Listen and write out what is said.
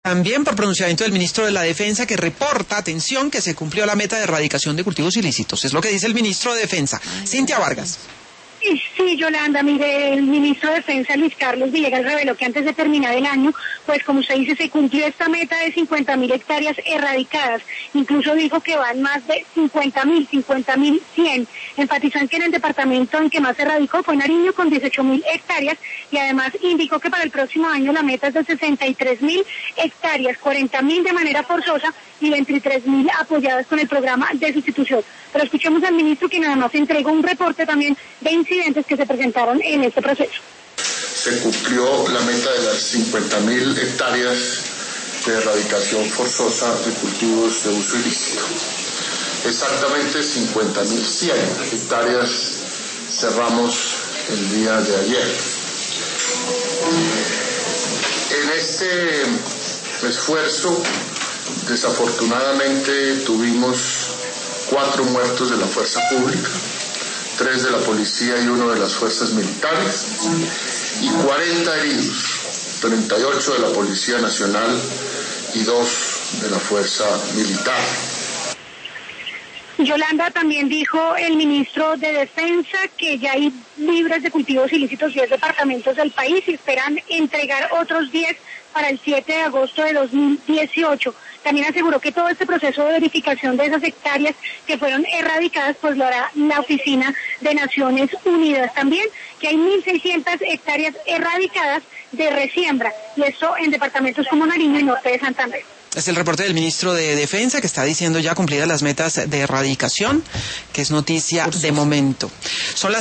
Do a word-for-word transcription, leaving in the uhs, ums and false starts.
También por pronunciamiento del ministro de la Defensa, que reporta, atención, que se cumplió la meta de erradicación de cultivos ilícitos. Es lo que dice el ministro de Defensa, Cintia Vargas. Sí, Yolanda, mire, el ministro de Defensa, Luis Carlos Villegas, reveló que antes de terminar el año, pues como usted dice, se cumplió esta meta de cincuenta mil hectáreas erradicadas. Incluso dijo que van más de cincuenta mil, cincuenta mil cien. Enfatizó en que en el departamento en que más se erradicó fue Nariño, con dieciocho mil hectáreas, y además indicó que para el próximo año la meta es de sesenta y tres mil hectáreas, cuarenta mil de manera forzosa y veintitrés mil apoyadas con el programa de sustitución. Pero escuchemos al ministro, quien además entregó un reporte también de incidentes que se presentaron en este proceso. Se cumplió la meta de las cincuenta mil hectáreas de erradicación forzosa de cultivos de uso ilícito. Exactamente cincuenta mil cien hectáreas cerramos el día de ayer. En este esfuerzo, desafortunadamente, tuvimos cuatro muertos de la fuerza pública, tres de la policía y uno de las fuerzas militares, y cuarenta heridos, treinta y ocho de la Policía Nacional y dos de la fuerza militar. Yolanda, también dijo el ministro de Defensa que ya hay libres de cultivos ilícitos diez departamentos del país y esperan entregar otros diez para el siete de agosto de dos mil dieciocho. También aseguró que todo este proceso de verificación de esas hectáreas que fueron erradicadas, pues lo hará la Oficina de Naciones Unidas. También que hay mil seiscientas hectáreas erradicadas de resiembra, y esto en departamentos como Nariño y Norte de Santander. Es el reporte del ministro de Defensa, que está diciendo ya cumplidas las metas de erradicación, que es noticia de momento. Son las